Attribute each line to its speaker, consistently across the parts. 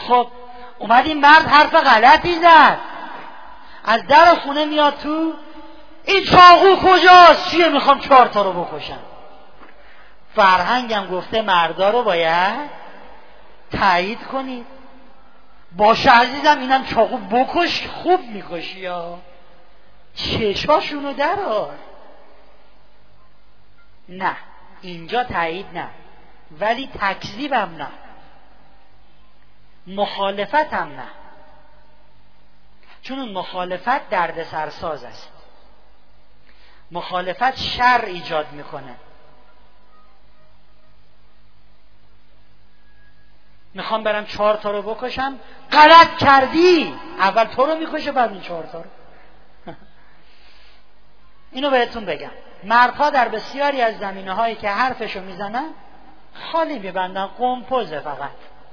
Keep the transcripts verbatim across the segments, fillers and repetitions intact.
Speaker 1: خب اومد این مرد حرف غلطی زد، از در خونه میاد تو، این چاقو کجاست؟ چیه؟ میخوام چهار تا رو بکشم. فرهنگم گفته مردا رو باید تایید کنید. باشه عزیزم اینم چاقو بکش، خوب میکشی یا چشاشونو درار. نه اینجا تایید نه، ولی تکذیبم نه، مخالفتم نه، چون اون مخالفت درد سرساز است. مخالفت شر ایجاد میکنه. میخوام برم چهار تا رو بکشم، غلط کردی، اول تو رو میکشه بعد این چهار تا رو. اینو بهتون بگم، مردها در بسیاری از زمینه هایی که حرفشو میزنن خالی میبندن، قمپوزه فقط.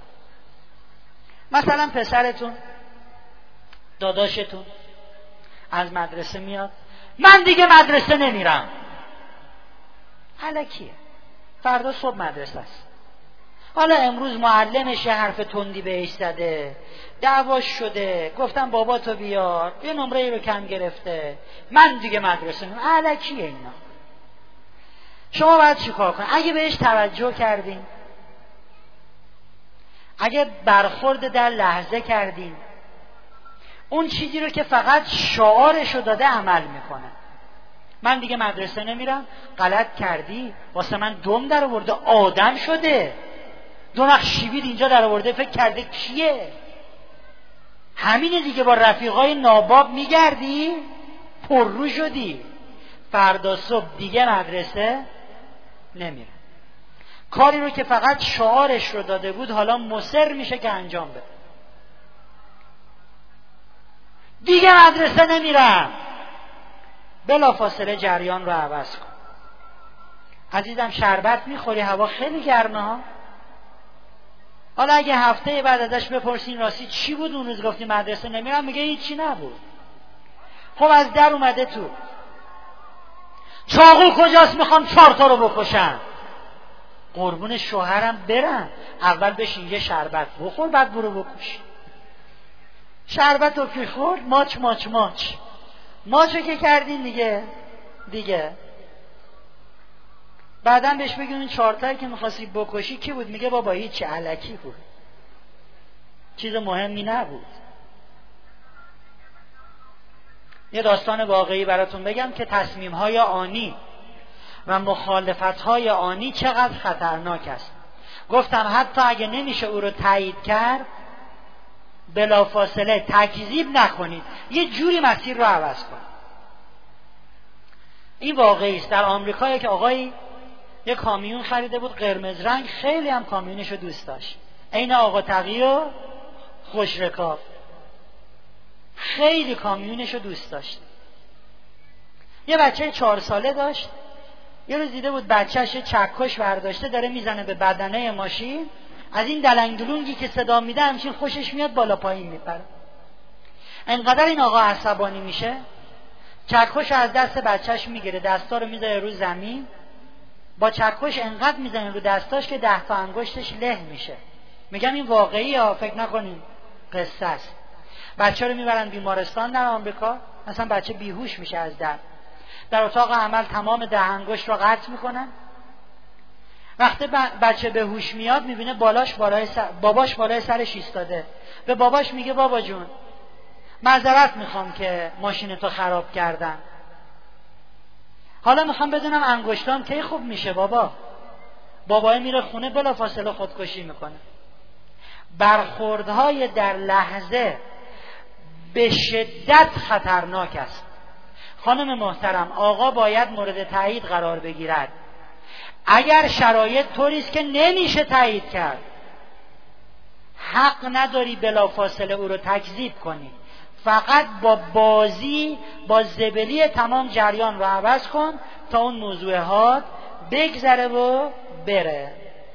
Speaker 1: مثلا پسرتون، داداشتون از مدرسه میاد، من دیگه مدرسه نمیرم. الکیه، فردا صبح مدرسه است. حالا امروز معلمش یه حرف تندی بهش زده، دعواش شده، گفتم بابا تو بیار، یه نمره رو کم گرفته، من دیگه مدرسه نمیرم. الکیه اینا. شما باید چیکار کنید؟ اگه بهش توجه کردین، اگه برخورد در لحظه کردین، اون چیزی رو که فقط شعارشو داده عمل میکنه. من دیگه مدرسه نمیرم، غلط کردی، واسه من دم در آورده، آدم شده، دو نخ شیبید اینجا در آورده، فکر کرده کیه؟ همینه دیگه، با رفیقای ناباب میگردی، پررو شدی، فردا صبح دیگه مدرسه نمیره. کاری رو که فقط شعارش رو داده بود حالا مصر میشه که انجام بده. دیگه مدرسه نمیرم، بلافاصله جریان رو عوض کن. عزیزم شربت میخوری؟ هوا خیلی گرمه ها. حالا اگه هفته بعد ازش بپرسین راستی چی بود اون روز گفتی مدرسه نمیرم، میگه هیچی نبود. خب از در اومده تو، چاقو کجاست؟ میخوام چهار تا رو بکشم. قربون شوهرم برم، اول بشین یه شربت بخور بعد برو بکش. شربت رو که خورد، ماچ ماچ ماچ ماچو که کردین دیگه دیگه بعدا بهش بگیم این چهارتایی که میخواستی بکشی کی بود؟ میگه بابا هیچی، الکی بود، چیز مهمی نبود. یه داستان واقعی براتون بگم که تصمیم‌های آنی و مخالفت‌های آنی چقدر خطرناک است. گفتم حتی اگه نمیشه او رو تایید کرد، بلافاصله تکذیب نکنید، یه جوری مسیر رو عوض کنید. این واقعی است. در آمریکا که آقایی یه کامیون خریده بود قرمز رنگ، خیلی هم کامیونش رو دوست داشت، عین آقا تقی و خوشرکاب، خیلی کامیونش رو دوست داشت. یه بچه چهار ساله داشت، یه روز دیده بود بچهش چکش برداشته داره میزنه به بدنه ماشین، از این دلنگ دلونگی که صدا میده همچین خوشش میاد، بالا پایین میپره. انقدر این آقا عصبانی میشه، چکش از دست بچهش میگیره، دستا رو میذاره رو زمین، با چکش انقدر میزنه رو دستاش که ده تا انگشتش له میشه. میگم این واقعی ها، فکر نکنین قصه است. بچه رو میبرن بیمارستان در آمریکا، مثلا بچه بیهوش میشه از درد. در اتاق عمل تمام ده انگشت رو قطع میکنن. وقتی بچه به هوش میاد میبینه بالاش بالای سر، باباش بالای سرش ایستاده. به باباش میگه بابا جون معذرت میخوام که ماشین تو خراب کردم، حالا میخوام بدونم انگشتام کی خوب میشه بابا. بابای میره خونه، بلافاصله خودکشی میکنه. برخوردهای در لحظه به شدت خطرناک است. خانم محترم، آقا باید مورد تایید قرار بگیرد. اگر شرایط طوری است که نمیشه تایید کرد، حق نداری بلافاصله او رو تکذیب کنی. فقط با بازی، با زبلی تمام جریان رو عوض کن تا اون موضوعات بگذره و بره.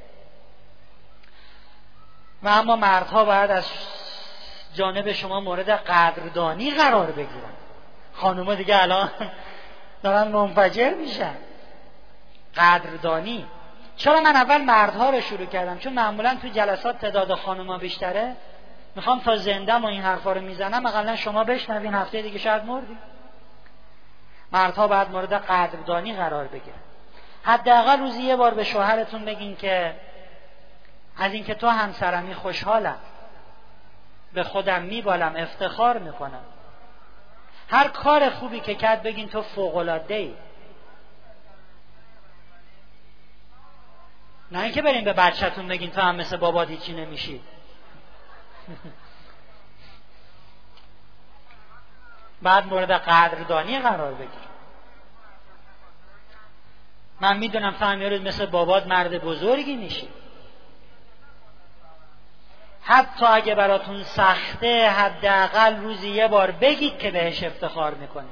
Speaker 1: و اما مردها باید از جانب شما مورد قدردانی قرار بگیرن. خانوما دیگه الان دارن منفجر میشن. قدردانی. چرا من اول مردها رو شروع کردم؟ چون معمولا تو جلسات تعداد خانوما بیشتره. میخوام تا زندم و این حرفا رو میزنم اقلا شما بشنوین، هفته دیگه شاید مردی. مردها باید مورد قدردانی قرار بگیرن. حداقل روزی یه بار به شوهرتون بگین که از اینکه تو همسرمی خوشحالم، به خودم میبالم، افتخار میکنم. هر کار خوبی که کرد بگین تو فوق‌العاده‌ای. نه اینکه بریم به بچه‌تون بگین تو هم مثل بابات هیچی نمیشی. بعد مورد قدردانی قرار بگیر. من میدونم تو هم یه روز مثل بابات مرد بزرگی میشی. حتی اگه براتون سخته حداقل روزی یه بار بگید که بهش افتخار میکنید.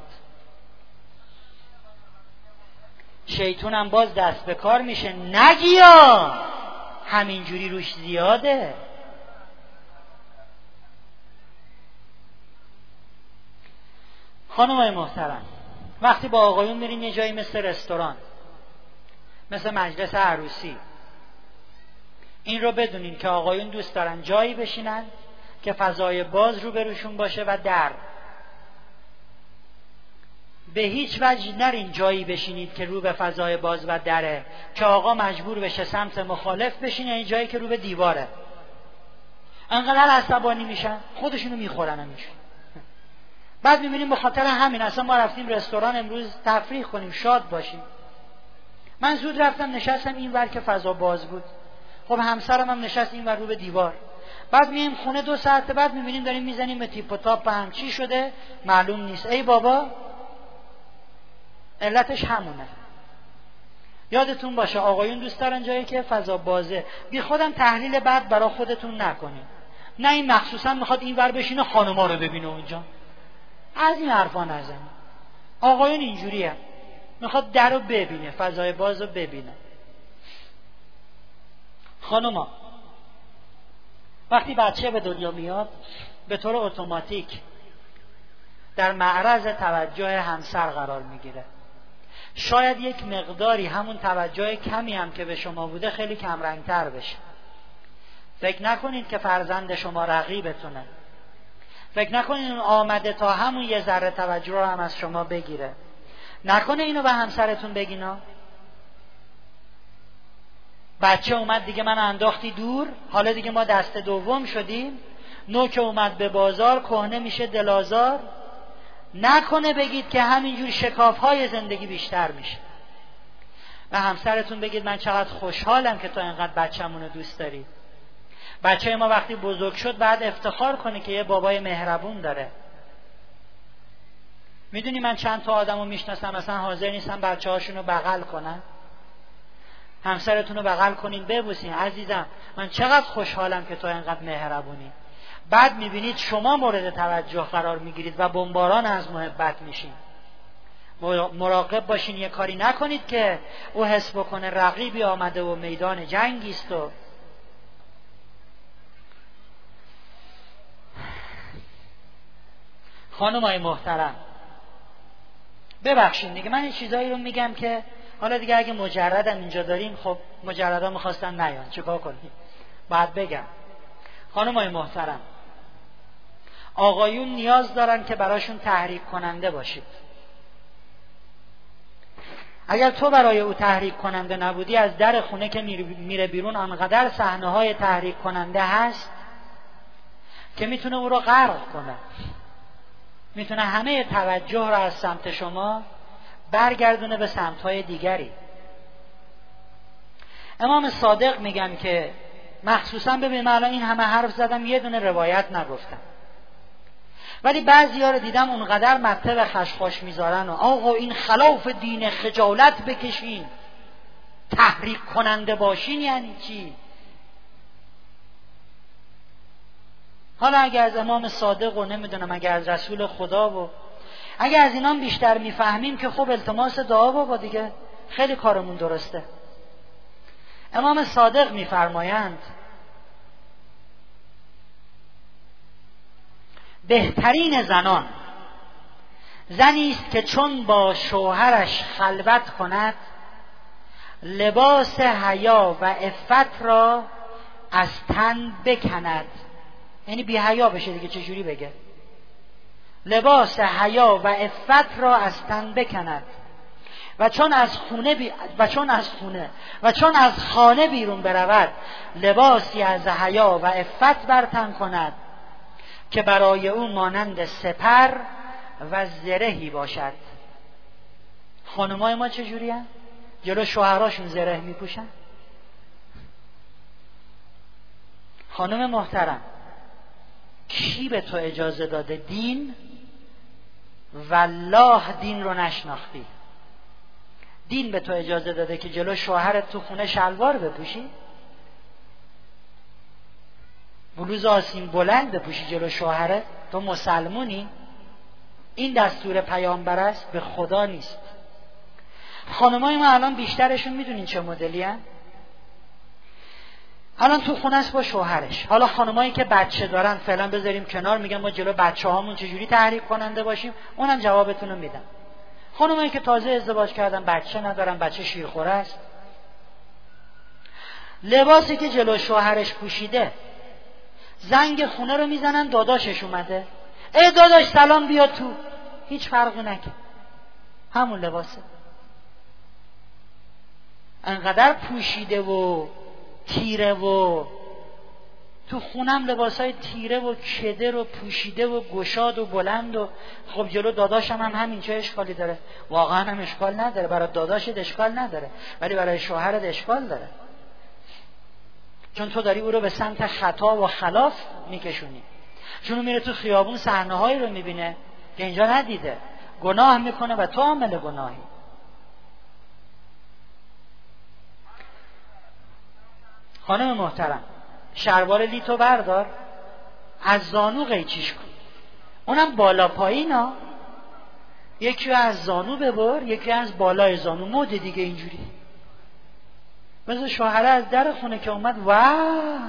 Speaker 1: شیطون هم باز دست به کار میشه، نگیا همینجوری روش زیاده. خانمای محترم، وقتی با آقایون میرین یه جایی مثل رستوران، مثل مجلس عروسی، این رو بدونین که آقایون دوست دارن جایی بشینن که فضای باز رو بروشون باشه و در. به هیچ وجه نرین جایی بشینید که رو به فضای باز و دره که آقا مجبور بشه سمت مخالف بشینه، این جایی که رو به دیواره. انقدر عصبانی میشن خودشونو میخورن همیشه. بعد میبینیم به خاطر همین اصلا ما رفتیم رستوران امروز تفریح کنیم، شاد باشیم. من زود رفتم نشستم این ور که فضا باز بود. خب همسرم هم نشست این ور رو به دیوار. بعد میایم خونه دو ساعت بعد میبینیم داریم میزنیم به تیپ و تاپ، هم چی شده معلوم نیست. ای بابا، علتش همونه. یادتون باشه آقایون دوست دارن جایی که فضا بازه. بی خودم تحلیل بعد برای خودتون نکنین. نه این مخصوصا میخواد این ور بشینه خانوما رو ببینه اونجا، از این حرفا نزنید. آقایون اینجوریه، میخواد در رو ببینه، فضای باز رو ببینه. خانوما وقتی بچه به دنیا میاد به طور اتوماتیک در معرض توجه همسر قرار میگیره. شاید یک مقداری همون توجه کمی هم که به شما بوده خیلی کم رنگتر بشه. فکر نکنید که فرزند شما رقیبتونه. فکر نکنید اون آمده تا همون یه ذره توجه رو هم از شما بگیره. نکنه اینو به همسرتون بگینا بچه اومد دیگه من انداختی دور، حالا دیگه ما دست دوم شدیم، نوک اومد به بازار کهنه میشه دلازار. نکنه بگید که همینجور شکافهای زندگی بیشتر میشه. و همسرتون بگید من چقدر خوشحالم که تو اینقدر بچه‌مونو دوست داری. بچه ما وقتی بزرگ شد بعد افتخار کنه که یه بابای مهربون داره. میدونی من چند تا آدمو میشناسم مثلا حاضر نیستن بچه هاشونو بغل کنن. همسرتونو بغل کنین ببوسین، عزیزم من چقدر خوشحالم که تو اینقدر مهربونی. بعد میبینید شما مورد توجه قرار میگیرید و بمباران از محبت میشین. مراقب باشین یه کاری نکنید که او حس بکنه رقیبی آمده و میدان جنگی است. و خانمای محترم ببخشید دیگه من این چیزایی رو میگم که حالا دیگه اگه مجردم اینجا داریم خب مجردا میخواستن نیان چیکار کنیم، بعد بگم. خانمای محترم آقایون نیاز دارن که براشون تحریک کننده باشید. اگر تو برای او تحریک کننده نبودی از در خونه که میره بیرون انقدر صحنه های تحریک کننده هست که میتونه او رو غرق کنه، میتونه همه توجه رو از سمت شما برگردونه به سمت‌های دیگری. امام صادق میگن که مخصوصا ببین من الان این همه حرف زدم یه دونه روایت نگفتم، ولی بعضی‌ها رو دیدم اونقدر مته و خشخاش میذارن و آقا این خلاف دین خجالت بکشین، تحریک کننده باشین یعنی چی؟ حالا اگر از امام صادق و نمیدونم اگر از رسول خدا و اگر از اینام بیشتر میفهمیم که خب التماس دعا بابا دیگه خیلی کارمون درسته. امام صادق میفرمایند بهترین زنان زنی است که چون با شوهرش خلوت کند لباس حیا و عفت را از تن بکند یعنی بی حیا بشه دیگه. چجوری بگه؟ لباس حیا و عفت را از تن بکند و چون از خونه بی... و چون از خونه و چون از خانه بیرون برود لباسی از حیا و عفت بر تن کند که برای او مانند سپر و زرهی باشد. خانمای ما چجوری هست؟ جلو شوهراشون زره میپوشن؟ خانم محترم، کی به تو اجازه داده؟ دین؟ والله دین رو نشناختی. دین به تو اجازه داده که جلو شوهرت تو خونه شلوار بپوشی؟ بلوز آسین بلند بپوشی جلو شوهرت؟ تو مسلمونی؟ این دستور پیامبر است؟ به خدا نیست. خانمای ما الان بیشترشون میدونین چه مدلی هن؟ الان تو خونه است با شوهرش. حالا خانمایی که بچه دارن فعلا بذاریم کنار، میگن ما جلو بچه هامون چجوری تحریک کننده باشیم، اونم جوابتون رو میدم. خانمایی که تازه ازدواج کردن، بچه ندارن، بچه شیرخوره است، لباسی که جلو شوهرش پوشیده، زنگ خونه رو میزنن داداشش اومده، ای داداش سلام بیا تو، هیچ فرقی نکن، همون لباسه. انقدر پوشیده و تیره و تو خونم لباسای تیره و کده و پوشیده و گشاد و بلند و خب جلو داداشم هم همین، چه اشکالی داره؟ واقعا هم اشکال نداره. برای داداشت اشکال نداره، ولی برای شوهرت اشکال داره، چون تو داری او رو به سمت خطا و خلاف میکشونی. چون میره تو خیابون صحنه‌هایی رو میبینه که اینجا ندیده، گناه میکنه و تو عامل گناهی. خانم محترم، شلوار لیتو بردار، از زانو قیچیش کن، اونم بالا پایینا، یکی از زانو ببر، یکی از بالای زانو، مد دیگه اینجوری. مثل شوهره از در خونه که اومد، واه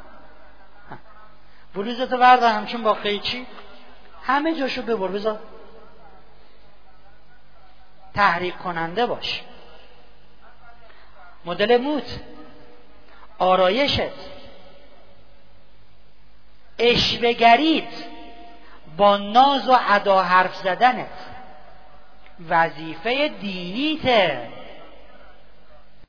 Speaker 1: بلوزتو بردار همچون با قیچی همه جاشو ببر، بذار تحریک کننده باش. مدل موت، آرایشت، اشوه‌گریت، با ناز و ادا حرف زدنت، وظیفه دینیته.